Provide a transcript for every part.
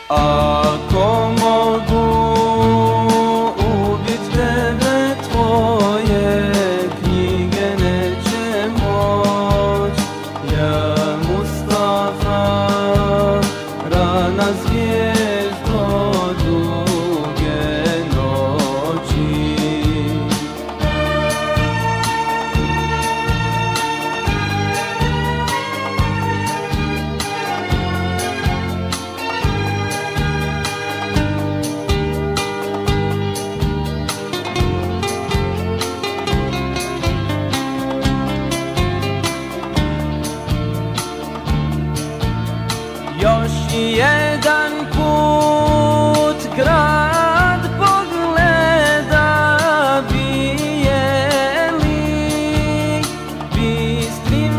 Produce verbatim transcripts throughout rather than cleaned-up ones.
Ako mogu ubit tebe, tvoje knjige neće moć. Ja Mustafa, rana zvijezdo duge noći. Još jedan put grad pogleda bijeli, bistrim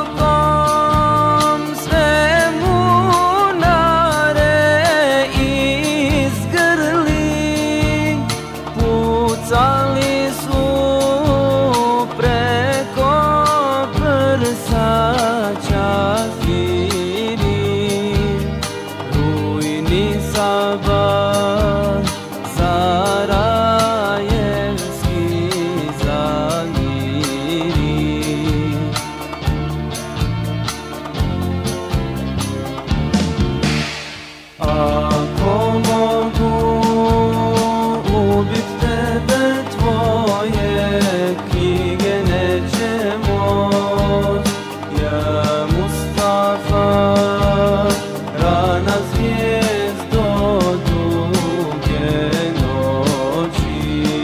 okom sve munare izgrli. Pucali su preko prsa čafiri, Sabah, Sarajevski zamiri. Ako mogu ubit tebe, tvoje knjige neće moć. Ja Mustafa, rana zvijezdo duge noći.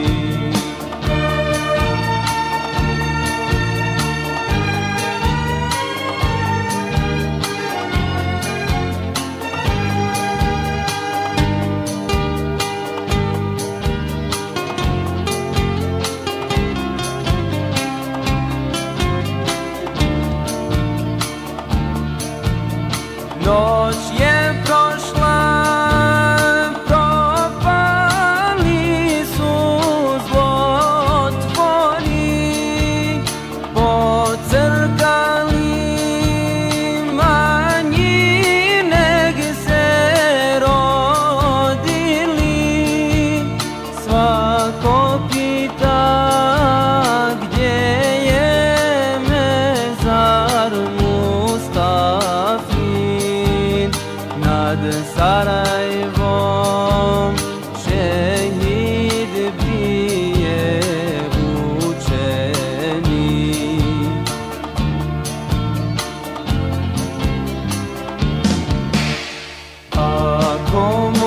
Noć je prošla, propali su zlotvori, pocrkali manjine gdje se rodili. Svako pita gdje je mezar Mustafin. Nad Sarajevom šehid bije učeni. Ako